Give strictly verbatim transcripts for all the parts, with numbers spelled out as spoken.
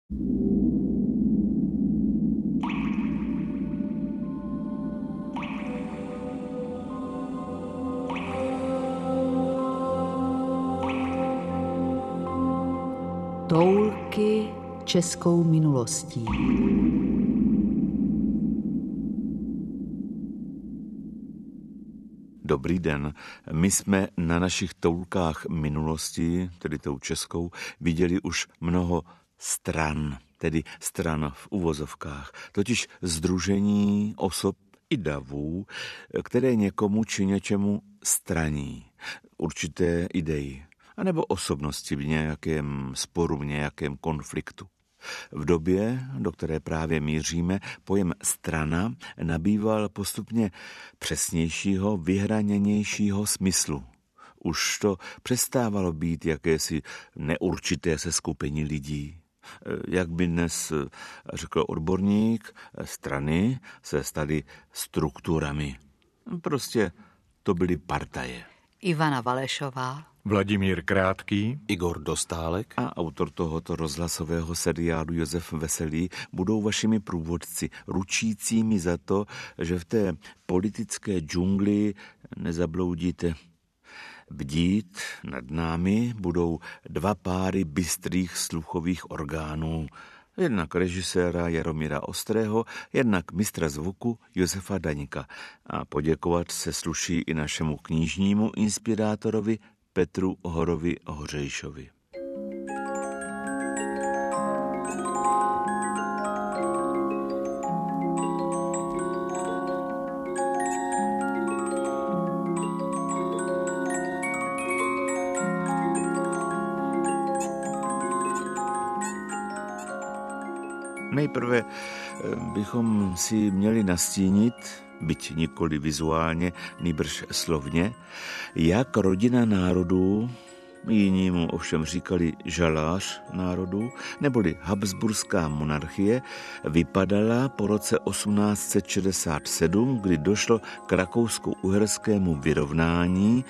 Toulky českou minulostí. Dobrý den. My jsme na našich toulkách minulosti, tedy tou českou, viděli už mnoho stran, tedy stran v uvozovkách, totiž sdružení osob i davů, které někomu či něčemu straní určité idei, anebo osobnosti v nějakém sporu, v nějakém konfliktu. V době, do které právě míříme, pojem strana nabýval postupně přesnějšího, vyhraněnějšího smyslu. Už to přestávalo být jakési neurčité seskupení lidí. Jak by dnes řekl odborník, strany se staly strukturami. Prostě to byly partaje. Ivana Valešová, Vladimír Krátký, Igor Dostálek a autor tohoto rozhlasového seriálu Josef Veselý budou vašimi průvodci, ručícími za to, že v té politické džungli nezabloudíte. Bdít nad námi budou dva páry bystrých sluchových orgánů. Jednak režiséra Jaromíra Ostrého, jednak mistra zvuku Josefa Daňka. A poděkovat se sluší i našemu knižnímu inspirátorovi Petru Horovi Hořejšovi. Nejprve bychom si měli nastínit, byť nikoli vizuálně, nýbrž slovně, jak rodina národů, jiní mu ovšem říkali žalář národů, neboli Habsburská monarchie, vypadala po roce osmnáct set šedesát sedm, kdy došlo k rakousko-uherskému vyrovnání,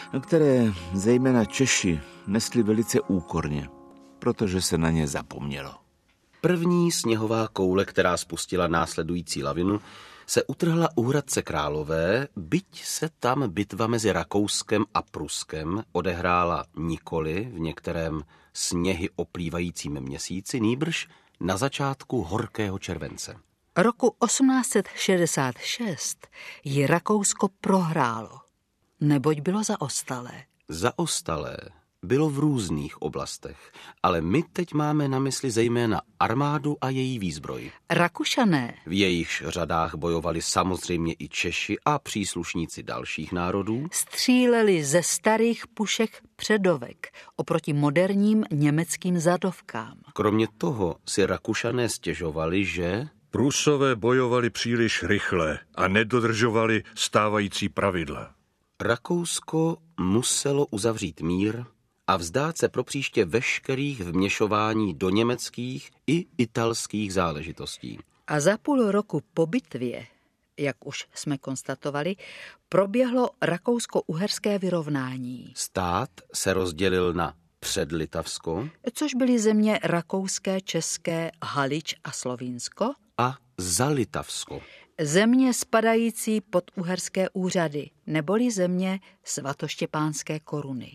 které zejména Češi nesli velice úkorně, protože se na ně zapomnělo. První sněhová koule, která spustila následující lavinu, se utrhla u Hradce Králové, byť se tam bitva mezi Rakouskem a Pruskem odehrála nikoli v některém sněhy oplývajícím měsíci, nýbrž na začátku horkého července. Roku osmnáct set šedesát šest ji Rakousko prohrálo, neboť bylo zaostalé. Zaostalé bylo v různých oblastech, ale my teď máme na mysli zejména armádu a její výzbroj. Rakušané, v jejichž řadách bojovali samozřejmě i Češi a příslušníci dalších národů, stříleli ze starých pušek předovek oproti moderním německým zadovkám. Kromě toho si Rakušané stěžovali, že Prusové bojovali příliš rychle a nedodržovali stávající pravidla. Rakousko muselo uzavřít mír a vzdát se propříště veškerých vměšování do německých i italských záležitostí. A za půl roku po bitvě, jak už jsme konstatovali, proběhlo rakousko-uherské vyrovnání. Stát se rozdělil na Předlitavsko, což byly země rakouské, české, Halič a Slovinsko, a Zalitavsko, země spadající pod uherské úřady, neboli země svatoštěpánské koruny.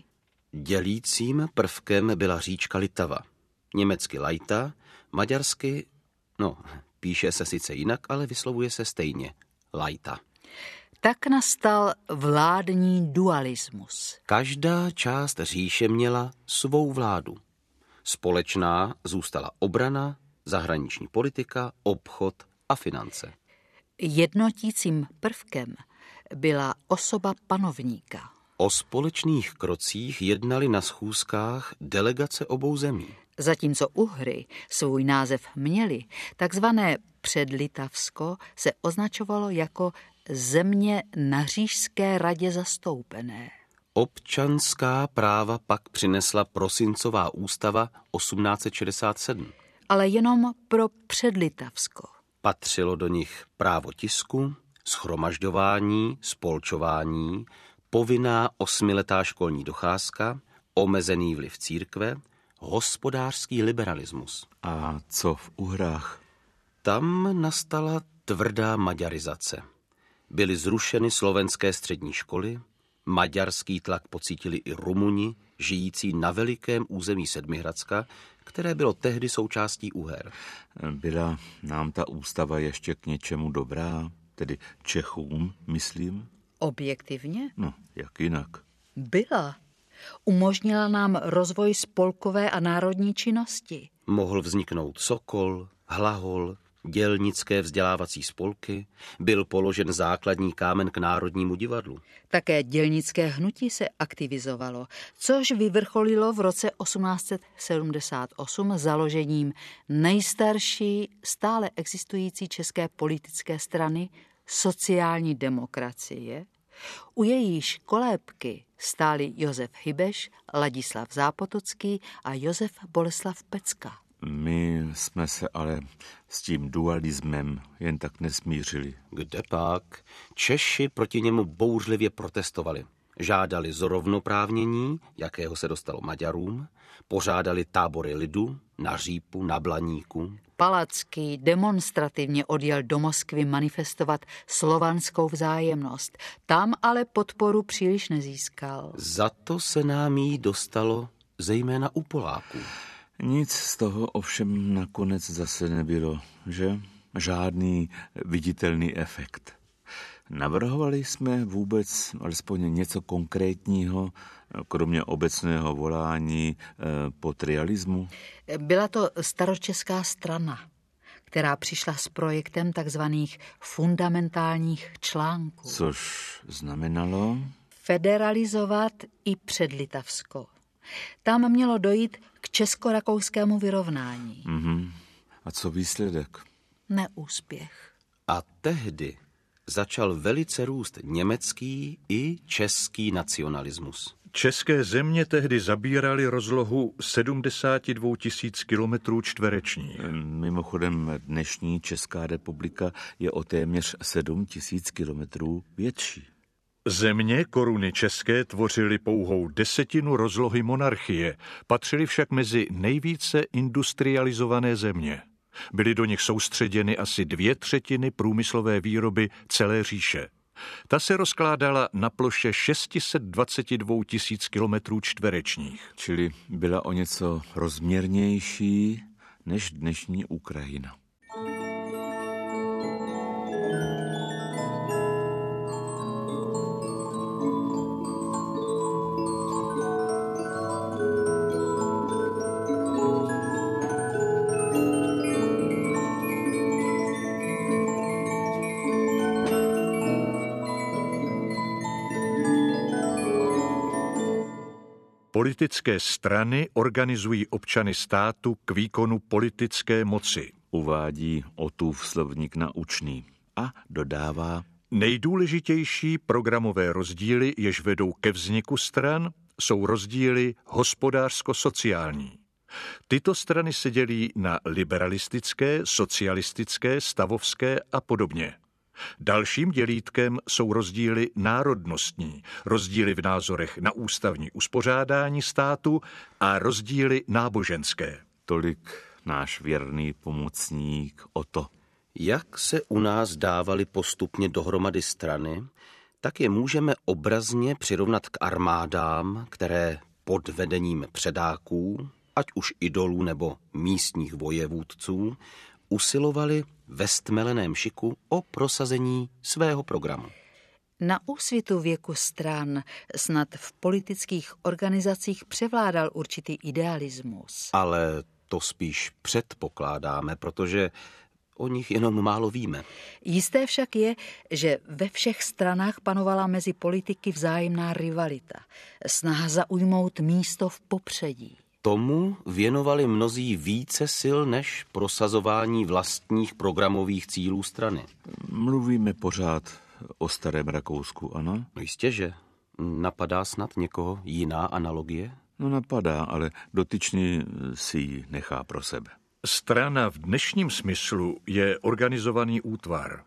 Dělícím prvkem byla říčka Litava, německy Leita, maďarsky, no, píše se sice jinak, ale vyslovuje se stejně, Leita. Tak nastal vládní dualismus. Každá část říše měla svou vládu. Společná zůstala obrana, zahraniční politika, obchod a finance. Jednotícím prvkem byla osoba panovníka. O společných krocích jednali na schůzkách delegace obou zemí. Zatímco Uhry svůj název měli, takzvané Předlitavsko se označovalo jako země na Říšské radě zastoupené. Občanská práva pak přinesla prosincová ústava osmnáct set šedesát sedm. Ale jenom pro Předlitavsko. Patřilo do nich právo tisku, shromažďování, spolčování, povinná osmiletá školní docházka, omezený vliv církve, hospodářský liberalismus. A co v Uhrách? Tam nastala tvrdá maďarizace. Byly zrušeny slovenské střední školy, maďarský tlak pocítili i Rumuni, žijící na velikém území Sedmihradska, které bylo tehdy součástí Uher. Byla nám ta ústava ještě k něčemu dobrá, tedy Čechům, myslím? Objektivně? No, jak jinak? Byla. Umožnila nám rozvoj spolkové a národní činnosti. Mohl vzniknout Sokol, Hlahol, dělnické vzdělávací spolky, byl položen základní kámen k Národnímu divadlu. Také dělnické hnutí se aktivizovalo, což vyvrcholilo v roce osmnáct set sedmdesát osm založením nejstarší stále existující české politické strany sociální demokracie, u jejíž kolébky stáli Josef Hybeš, Ladislav Zápotocký a Josef Boleslav Pecka. My jsme se ale s tím dualismem jen tak nesmířili. Kdepak? Češi proti němu bouřlivě protestovali. Žádali zrovnoprávnění, jakého se dostalo Maďarům, pořádali tábory lidu na Řípu, na Blaníku. Palacký demonstrativně odjel do Moskvy manifestovat slovanskou vzájemnost. Tam ale podporu příliš nezískal. Za to se nám jí dostalo zejména u Poláků. Nic z toho ovšem nakonec zase nebylo, že? Žádný viditelný efekt. Navrhovali jsme vůbec alespoň něco konkrétního, kromě obecného volání po trialismu? Byla to staročeská strana, která přišla s projektem takzvaných fundamentálních článků. Což znamenalo? Federalizovat i Předlitavsko. Tam mělo dojít k česko-rakouskému vyrovnání. Mm-hmm. A co výsledek? Neúspěch. A tehdy začal velice růst německý i český nacionalismus. České země tehdy zabíraly rozlohu sedmdesát dva tisíc kilometrů čtverečních. Mimochodem dnešní Česká republika je o téměř sedm tisíc kilometrů větší. Země koruny české tvořily pouhou desetinu rozlohy monarchie, patřily však mezi nejvíce industrializované země. Byly do nich soustředěny asi dvě třetiny průmyslové výroby celé říše. Ta se rozkládala na ploše šest set dvacet dva tisíc kilometrů čtverečních. Čili byla o něco rozměrnější než dnešní Ukrajina. Politické strany organizují občany státu k výkonu politické moci. Uvádí Otův slovník naučný a dodává: Nejdůležitější programové rozdíly, jež vedou ke vzniku stran, jsou rozdíly hospodářsko-sociální. Tyto strany se dělí na liberalistické, socialistické, stavovské a podobně. Dalším dělítkem jsou rozdíly národnostní, rozdíly v názorech na ústavní uspořádání státu a rozdíly náboženské. Tolik náš věrný pomocník Otto. Jak se u nás dávaly postupně dohromady strany, tak je můžeme obrazně přirovnat k armádám, které pod vedením předáků, ať už idolů nebo místních vojevůdců, usilovali ve stmeleném šiku o prosazení svého programu. Na úsvitu věku stran snad v politických organizacích převládal určitý idealismus. Ale to spíš předpokládáme, protože o nich jenom málo víme. Jisté však je, že ve všech stranách panovala mezi politiky vzájemná rivalita, snaha zaujmout místo v popředí. Tomu věnovali mnozí více sil než prosazování vlastních programových cílů strany. Mluvíme pořád o starém Rakousku, ano? No jistě, že. Napadá snad někoho jiná analogie? No napadá, ale dotyčný si ji nechá pro sebe. Strana v dnešním smyslu je organizovaný útvar.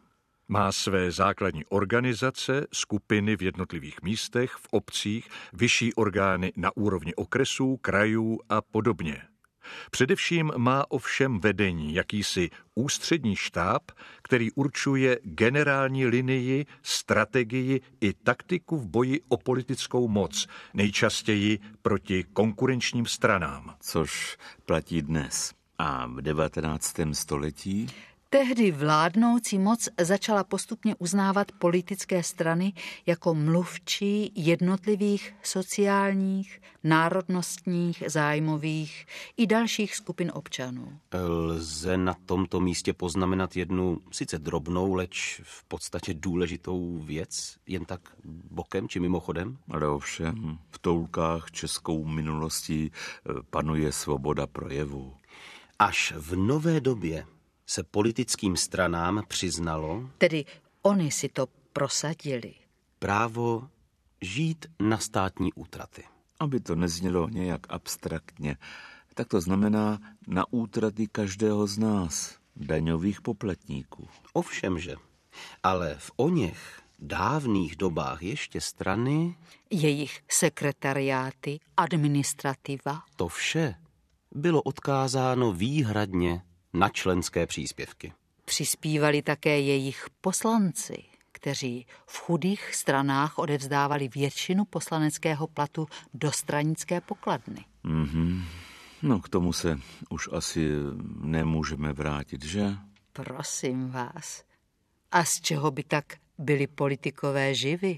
Má své základní organizace, skupiny v jednotlivých místech, v obcích, vyšší orgány na úrovni okresů, krajů a podobně. Především má ovšem vedení jakýsi ústřední štáb, který určuje generální linii, strategii i taktiku v boji o politickou moc, nejčastěji proti konkurenčním stranám. Což platí dnes. A v devatenáctém století? Tehdy vládnoucí moc začala postupně uznávat politické strany jako mluvčí jednotlivých sociálních, národnostních, zájmových i dalších skupin občanů. Lze na tomto místě poznamenat jednu sice drobnou, leč v podstatě důležitou věc, jen tak bokem či mimochodem? Ale ovšem, v toulkách českou minulostí panuje svoboda projevu. Až v nové době se politickým stranám přiznalo, tedy oni si to prosadili, právo žít na státní útraty. Aby to neznělo nějak abstraktně, tak to znamená na útraty každého z nás, daňových poplatníků. Ovšemže, ale v oněch dávných dobách ještě strany, jejich sekretariáty, administrativa, to vše bylo odkázáno výhradně na členské příspěvky. Přispívali také jejich poslanci, kteří v chudých stranách odevzdávali většinu poslaneckého platu do stranické pokladny. Mm-hmm. No k tomu se už asi nemůžeme vrátit, že? Prosím vás. A z čeho by tak byli politikové živi?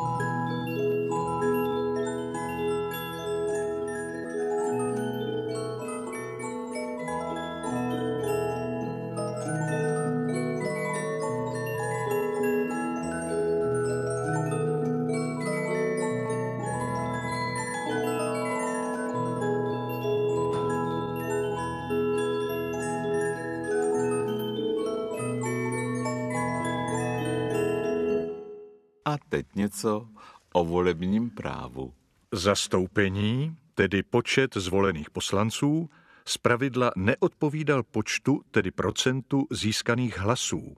A teď něco o volebním právu. Zastoupení, tedy počet zvolených poslanců, zpravidla neodpovídal počtu, tedy procentu získaných hlasů.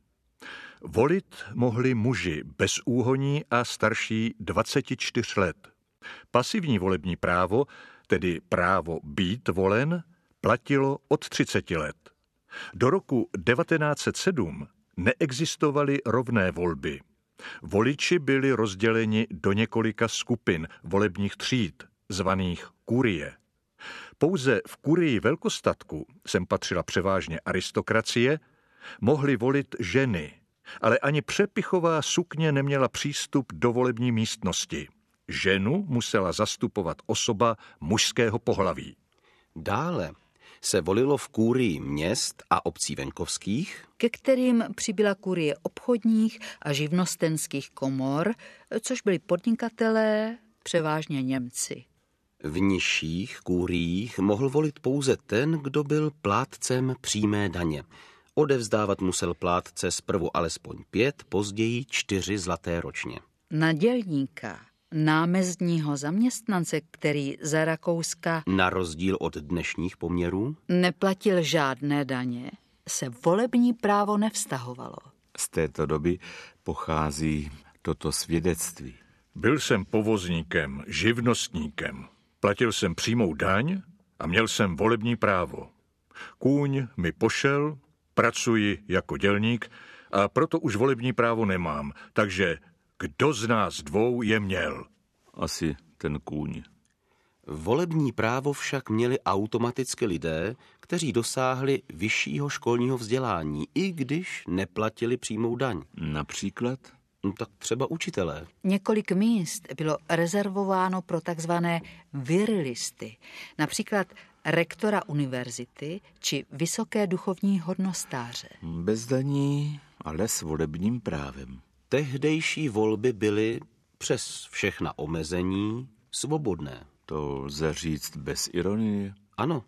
Volit mohli muži bez úhoní a starší dvacet čtyři let. Pasivní volební právo, tedy právo být volen, platilo od třiceti let. Do roku devatenáct set sedm neexistovaly rovné volby. Voliči byli rozděleni do několika skupin volebních tříd, zvaných kurie. Pouze v kurii velkostatku, sem patřila převážně aristokracie, mohly volit ženy, ale ani přepichová sukně neměla přístup do volební místnosti. Ženu musela zastupovat osoba mužského pohlaví. Dále se volilo v kurii měst a obcí venkovských, ke kterým přibyla kurie obchodních a živnostenských komor, což byli podnikatelé, převážně Němci. V nižších kuriích mohl volit pouze ten, kdo byl plátcem přímé daně. Odevzdávat musel plátce zprvu alespoň pět, později čtyři zlaté ročně. Na dělníka, námezdního zaměstnance, který za Rakouska, na rozdíl od dnešních poměrů, neplatil žádné daně, se volební právo nevztahovalo. Z této doby pochází toto svědectví. Byl jsem povozníkem, živnostníkem. Platil jsem přímou daň a měl jsem volební právo. Kůň mi pošel, pracuji jako dělník a proto už volební právo nemám, takže kdo z nás dvou je měl? Asi ten kůň. Volební právo však měli automaticky lidé, kteří dosáhli vyššího školního vzdělání, i když neplatili přímou daň. Například? No, tak třeba učitelé. Několik míst bylo rezervováno pro takzvané virilisty, například rektora univerzity či vysoké duchovní hodnostáře. Bez daní, ale s volebním právem. Tehdejší volby byly přes všechna omezení svobodné. To lze říct bez ironie. Ano.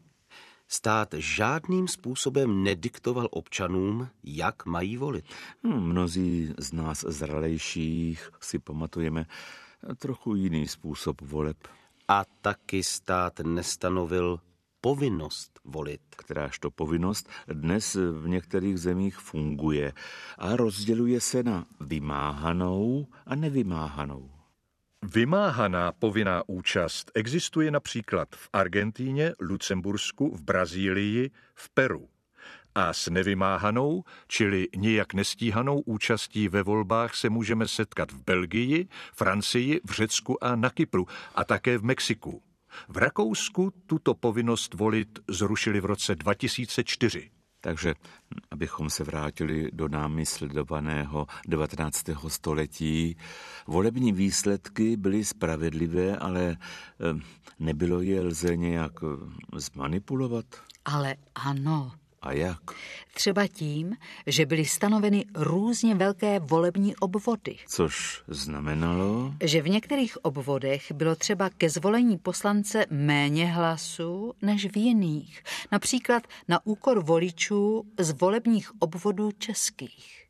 Stát žádným způsobem nediktoval občanům, jak mají volit. Hmm, mnozí z nás zralejších si pamatujeme trochu jiný způsob voleb. A taky stát nestanovil povinnost volit. Kterážto povinnost dnes v některých zemích funguje a rozděluje se na vymáhanou a nevymáhanou. Vymáhaná povinná účast existuje například v Argentíně, Lucembursku, v Brazílii, v Peru. A s nevymáhanou, čili nijak nestíhanou účastí ve volbách se můžeme setkat v Belgii, Francii, v Řecku a na Kypru a také v Mexiku. V Rakousku tuto povinnost volit zrušili v roce dva tisíce čtyři. Takže, abychom se vrátili do námi sledovaného devatenáctého století, volební výsledky byly spravedlivé, ale nebylo je lze nějak zmanipulovat? Ale ano. A jak? Třeba tím, že byly stanoveny různě velké volební obvody. Což znamenalo, že v některých obvodech bylo třeba ke zvolení poslance méně hlasů než v jiných. Například na úkor voličů z volebních obvodů českých.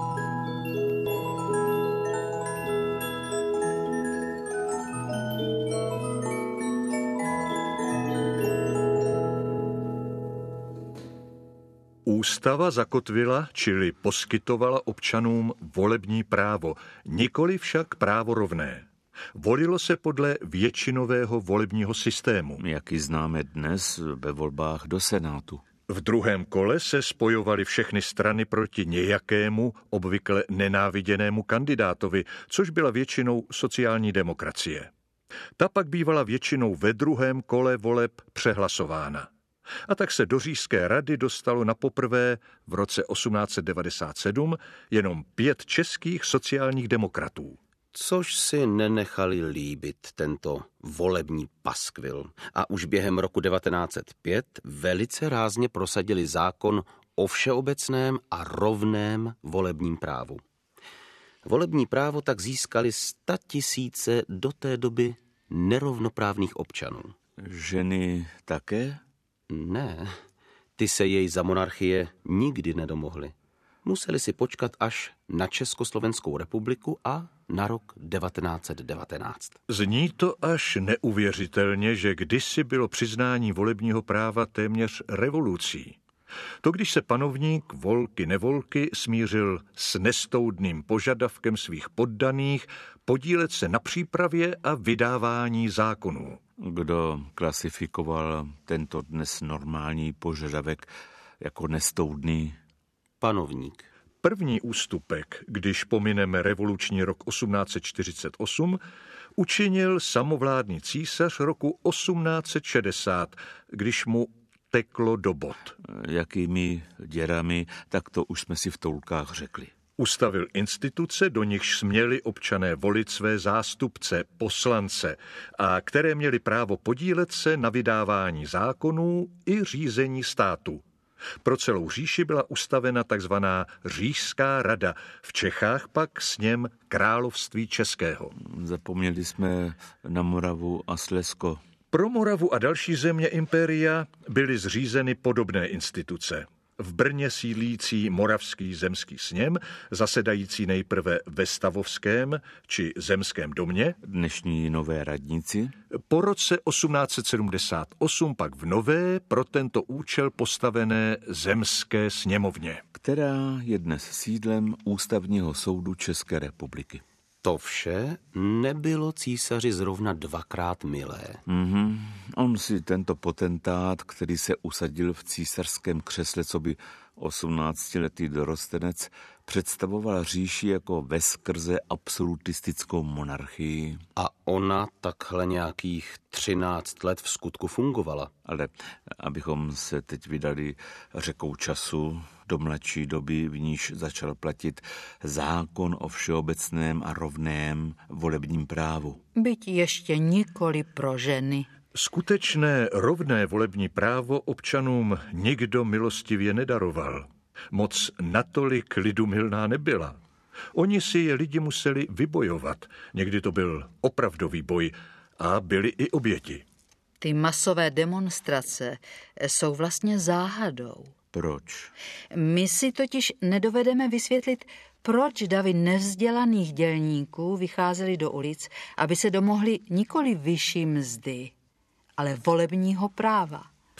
Ústava zakotvila, čili poskytovala občanům volební právo, nikoli však právo rovné. Volilo se podle většinového volebního systému. Jaký známe dnes ve volbách do Senátu. V druhém kole se spojovaly všechny strany proti nějakému, obvykle nenáviděnému kandidátovi, což byla většinou sociální demokracie. Ta pak bývala většinou ve druhém kole voleb přehlasována. A tak se do Říšské rady dostalo na poprvé v roce osmnáct set devadesát sedm jenom pět českých sociálních demokratů. Což si nenechali líbit tento volební paskvil. A už během roku devatenáct set pět velice rázně prosadili zákon o všeobecném a rovném volebním právu. Volební právo tak získali statisíce do té doby nerovnoprávných občanů. Ženy také? Ne, ty se jej za monarchie nikdy nedomohly. Museli si počkat až na Československou republiku a na rok devatenáct set devatenáct. Zní to až neuvěřitelně, že kdysi bylo přiznání volebního práva téměř revolucí. To, když se panovník volky nevolky smířil s nestoudným požadavkem svých poddaných podílet se na přípravě a vydávání zákonů. Kdo klasifikoval tento dnes normální požadavek jako nestoudný? Panovník. První ústupek, když pomineme revoluční rok osmnáct set čtyřicet osm, učinil samovládný císař roku osmnáct set šedesát, když mu teklo do bod. Jakými děrami, tak to už jsme si v toulkách řekli. Ustavil instituce, do nichž směli občané volit své zástupce, poslance, a které měli právo podílet se na vydávání zákonů i řízení státu. Pro celou říši byla ustavena takzvaná Říšská rada, v Čechách pak sněm Království českého. Zapomněli jsme na Moravu a Slezsko. Pro Moravu a další země impéria byly zřízeny podobné instituce. V Brně sídlící Moravský zemský sněm, zasedající nejprve ve Stavovském či Zemském domě, dnešní Nové radnici. Po roce osmnáct set sedmdesát osm pak v nové, pro tento účel postavené Zemské sněmovně, která je dnes sídlem Ústavního soudu České republiky. To vše nebylo císaři zrovna dvakrát milé. Mm-hmm. On si tento potentát, který se usadil v císařském křesle coby osmnáctiletý dorostenec, představoval říši jako veskrze absolutistickou monarchii. A ona takhle nějakých třináct let v skutku fungovala. Ale abychom se teď vydali řekou času do mladší doby, v níž začal platit zákon o všeobecném a rovném volebním právu. Byť ještě nikoli pro ženy. Skutečné rovné volební právo občanům nikdo milostivě nedaroval. Moc natolik lidumilná nebyla. Oni si je lidi museli vybojovat. Někdy to byl opravdový boj a byly i oběti. Ty masové demonstrace jsou vlastně záhadou. Proč? My si totiž nedovedeme vysvětlit, proč davy nevzdělaných dělníků vycházeli do ulic, aby se domohli nikoli vyšší mzdy, ale volebního práva.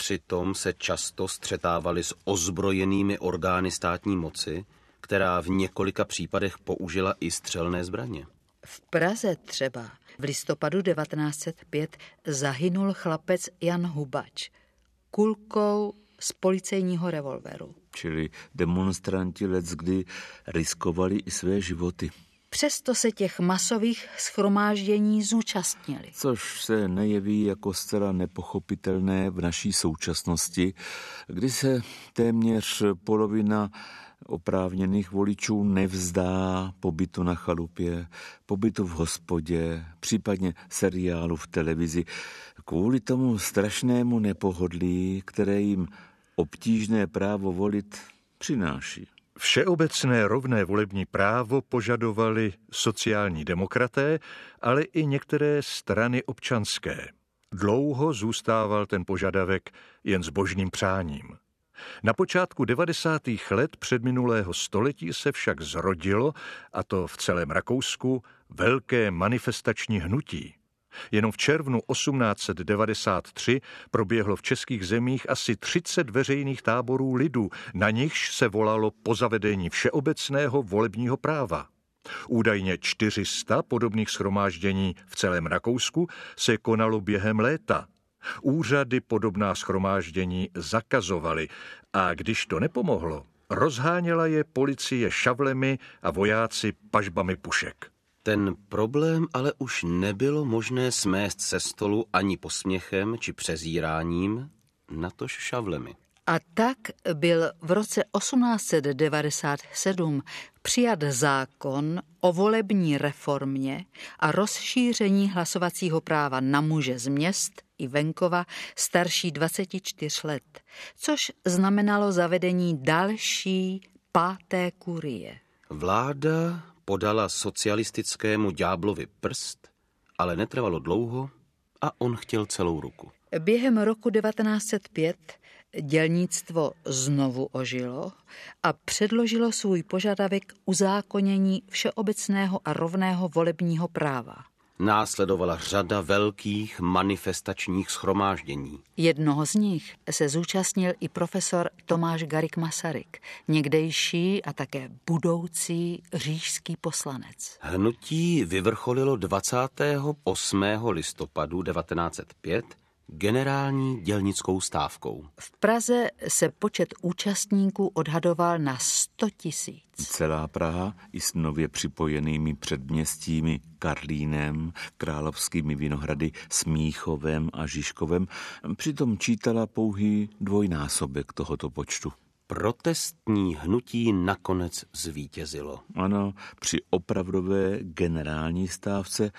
Přitom se často střetávali s ozbrojenými orgány státní moci, která v několika případech použila i střelné zbraně. V Praze třeba v listopadu devatenáct set pět zahynul chlapec Jan Hubač kulkou z policejního revolveru. Čili demonstranti leckdy riskovali i své životy. Přesto se těch masových shromáždění zúčastnili. Což se nejeví jako zcela nepochopitelné v naší současnosti, kdy se téměř polovina oprávněných voličů nevzdá pobytu na chalupě, pobytu v hospodě, případně seriálu v televizi, kvůli tomu strašnému nepohodlí, které jim obtížné právo volit přináší. Všeobecné rovné volební právo požadovali sociální demokraté, ale i některé strany občanské. Dlouho zůstával ten požadavek jen zbožným přáním. Na počátku devadesátých let předminulého století se však zrodilo, a to v celém Rakousku, velké manifestační hnutí. Jenom v červnu osmnáct set devadesát tři proběhlo v českých zemích asi třicet veřejných táborů lidu, na nichž se volalo po zavedení všeobecného volebního práva. Údajně čtyři sta podobných shromáždění v celém Rakousku se konalo během léta. Úřady podobná shromáždění zakazovaly a když to nepomohlo, rozháněla je policie šavlemi a vojáci pažbami pušek. Ten problém ale už nebylo možné smést se stolu ani posměchem či přezíráním, natož šavlemi. A tak byl v roce osmnáct set devadesát sedm přijat zákon o volební reformě a rozšíření hlasovacího práva na muže z měst i venkova starší dvacet čtyři let, což znamenalo zavedení další páté kurie. Vláda podala socialistickému ďáblovi prst, ale netrvalo dlouho a on chtěl celou ruku. Během roku devatenáct set pět dělnictvo znovu ožilo a předložilo svůj požadavek uzákonění všeobecného a rovného volebního práva. Následovala řada velkých manifestačních shromáždění. Jednoho z nich se zúčastnil i profesor Tomáš Garrigue Masaryk, někdejší a také budoucí říšský poslanec. Hnutí vyvrcholilo dvacátého osmého listopadu devatenáct set pět generální dělnickou stávkou. V Praze se počet účastníků odhadoval na sto tisíc. Celá Praha i s nově připojenými předměstími Karlínem, Královskými Vinohrady, Smíchovem a Žižkovem přitom čítala pouhý dvojnásobek tohoto počtu. Protestní hnutí nakonec zvítězilo. Ano, při opravdové generální stávce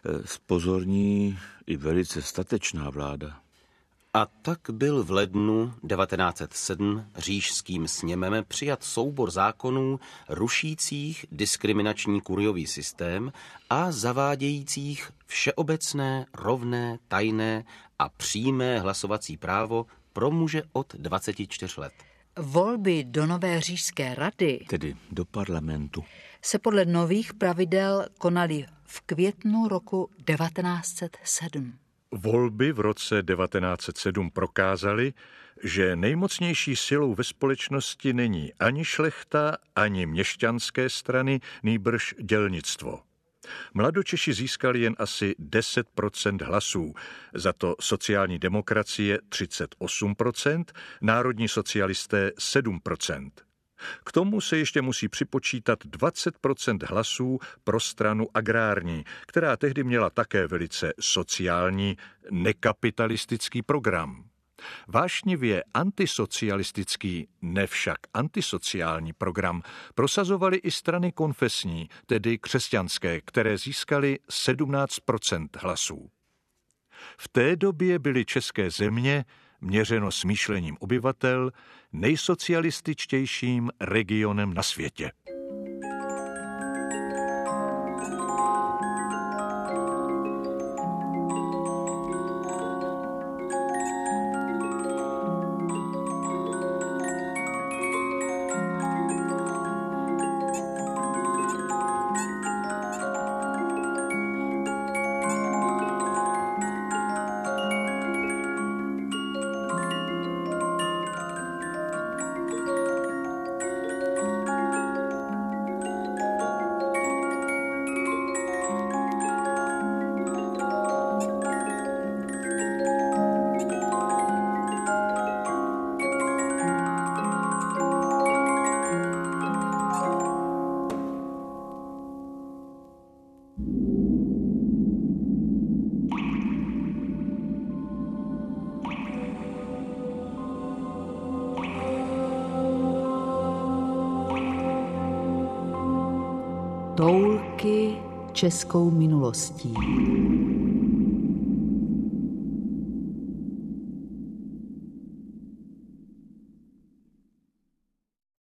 zpozorní i velice statečná vláda. A tak byl v lednu devatenáct set sedm říšským sněmem přijat soubor zákonů rušících diskriminační kuriový systém a zavádějících všeobecné, rovné, tajné a přímé hlasovací právo pro muže od dvaceti čtyř let. Volby do Nové říšské rady, tedy do parlamentu, se podle nových pravidel konaly v květnu roku devatenáct set sedm. Volby v roce devatenáct set sedm prokázaly, že nejmocnější silou ve společnosti není ani šlechta, ani měšťanské strany, nýbrž dělnictvo. Mladočeši získali jen asi deset procent hlasů, za to sociální demokracie třicet osm procent, národní socialisté sedm procent. K tomu se ještě musí připočítat dvacet procent hlasů pro stranu agrární, která tehdy měla také velice sociální, nekapitalistický program. Vášnivě antisocialistický, ne však antisociální program prosazovaly i strany konfesní, tedy křesťanské, které získaly sedmnáct procent hlasů. V té době byly české země, měřeno smýšlením obyvatel, nejsocialističtějším regionem na světě. Toulky českou minulostí.